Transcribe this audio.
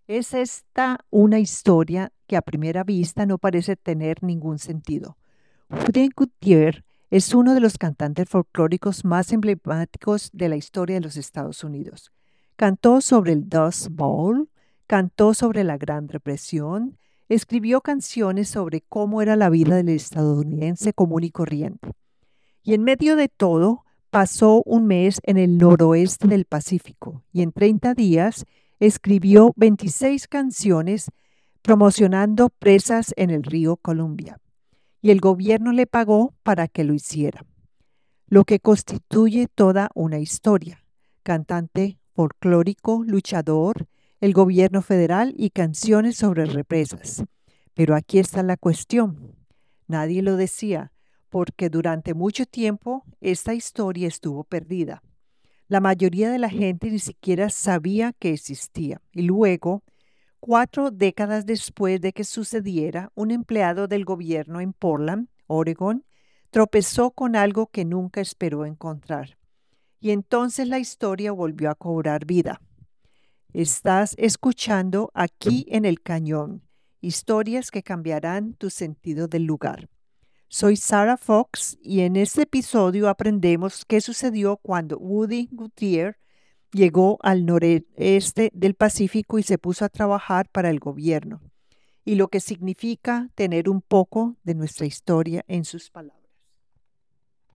Es esta una historia que a primera vista no parece tener ningún sentido. Woody Gutierrez es uno de los cantantes folclóricos más emblemáticos de la historia de los Estados Unidos. Cantó sobre el Dust Bowl, cantó sobre la Gran Depresión, escribió canciones sobre cómo era la vida del estadounidense común y corriente. Y en medio de todo, pasó un mes en el noroeste del Pacífico y en 30 días escribió 26 canciones promocionando presas en el río Columbia. Y el gobierno le pagó para que lo hiciera, lo que constituye toda una historia. Cantante folclórico, luchador, el gobierno federal y canciones sobre represas. Pero aquí está la cuestión. Nadie lo decía, porque durante mucho tiempo esta historia estuvo perdida. La mayoría de la gente ni siquiera sabía que existía. Y luego, 4 décadas después de que sucediera, un empleado del gobierno en Portland, Oregon, tropezó con algo que nunca esperó encontrar. Y entonces la historia volvió a cobrar vida. Estás escuchando Aquí en el Cañón, historias que cambiarán tu sentido del lugar. Soy Sarah Fox y en este episodio aprendemos qué sucedió cuando Woody Gutierrez llegó al noreste del Pacífico y se puso a trabajar para el gobierno, y lo que significa tener un poco de nuestra historia en sus palabras.